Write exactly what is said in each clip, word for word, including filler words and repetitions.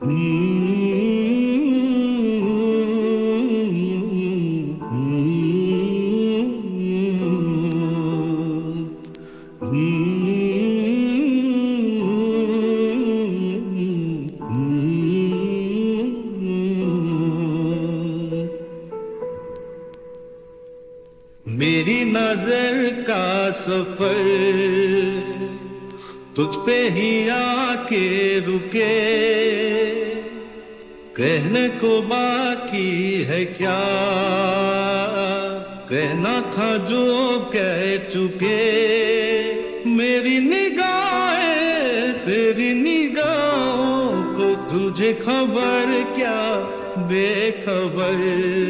मेरी नजर का सफर तुझ पे ही आके रुके, कहने को बाकी है क्या, कहना था जो कह चुके। मेरी निगाहें तेरी निगाहों को तुझे खबर क्या, बेखबर।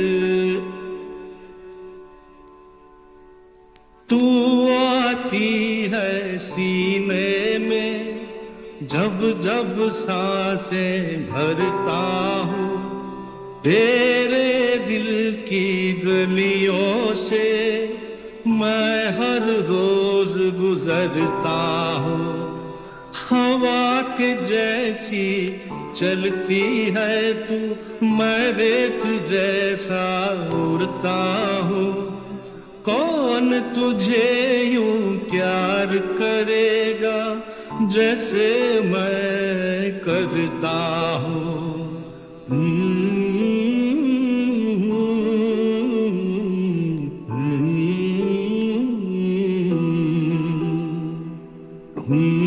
तू आती है सीने में जब जब सांसें भरता हूँ, तेरे दिल की गलियों से मैं हर रोज गुजरता हूँ। हवा के जैसी चलती है तू, मैं रेत जैसा उड़ता हूँ। कौन तुझे यूं प्यार करेगा जैसे मैं करता हूँ। Hmm